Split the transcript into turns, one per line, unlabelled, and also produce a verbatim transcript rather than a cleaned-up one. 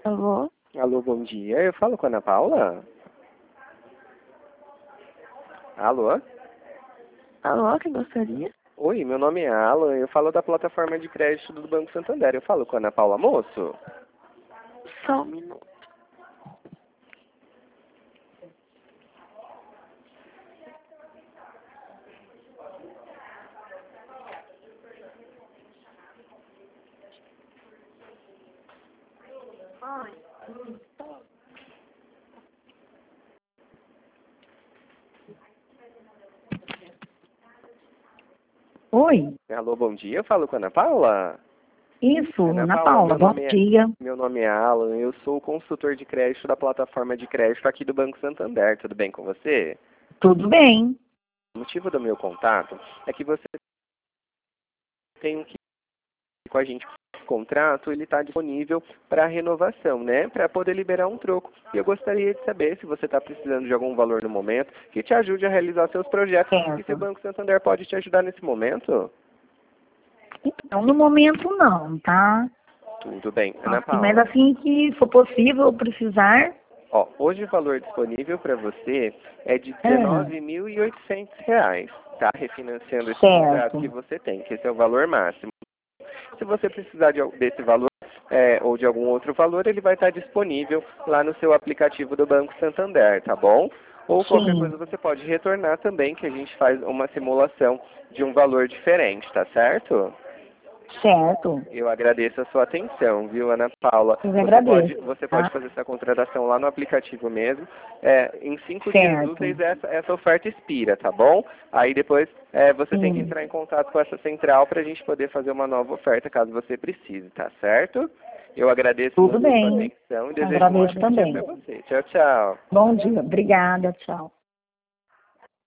Alô?
Alô, bom dia. Eu falo com a Ana Paula? Alô?
Alô, quem gostaria?
Oi, meu nome é Alan. Eu falo da plataforma de crédito do Banco Santander. Eu falo com a Ana Paula Moço?
Só um minuto.
Oi,
Alô, bom dia. Eu falo com a Ana Paula?
isso,
Ana
Ana
Paula,
Paula,
meu
bom
nome é,
dia.
meu nome é Alan. Eu sou o consultor de crédito da plataforma de crédito aqui do Banco Santander. Tudo bem com você?
Tudo bem?
O motivo do meu contato é que você tem um com a gente o contrato, ele está disponível para renovação, né? Para poder liberar um troco. E eu gostaria de saber se você está precisando de algum valor no momento que te ajude a realizar seus projetos. E se o
Certo.
Banco Santander pode te ajudar nesse momento?
Então, no momento não, tá?
Tudo bem. Ana
Assim, mas
Paula,
assim que for possível, precisar,
ó, hoje o valor disponível para você é de
é,
dezenove mil e oitocentos reais, tá? Refinanciando esse contrato que
certo.
você tem, que esse é o valor máximo. Se você precisar de, al- desse valor é, ou de algum outro valor, ele vai estar disponível lá no seu aplicativo do Banco Santander, tá bom? Ou qualquer
Sim,
coisa você pode retornar também, que a gente faz uma simulação de um valor diferente, tá certo?
certo.
Eu agradeço a sua atenção, viu, Ana Paula?
Eu
Você pode,
agradeço,
você pode
tá?
fazer essa contratação lá no aplicativo mesmo. É, em cinco dias
Certo.
úteis essa, essa oferta expira, tá bom? Aí depois é, você tem que
Sim,
entrar em contato com essa central para a gente poder fazer uma nova oferta, caso você precise, tá certo? Eu agradeço
tudo
muito a sua
bem.
atenção e desejo um
Agradeço
ótimo dia
também.
para você. Tchau, tchau.
Bom dia, obrigada, tchau.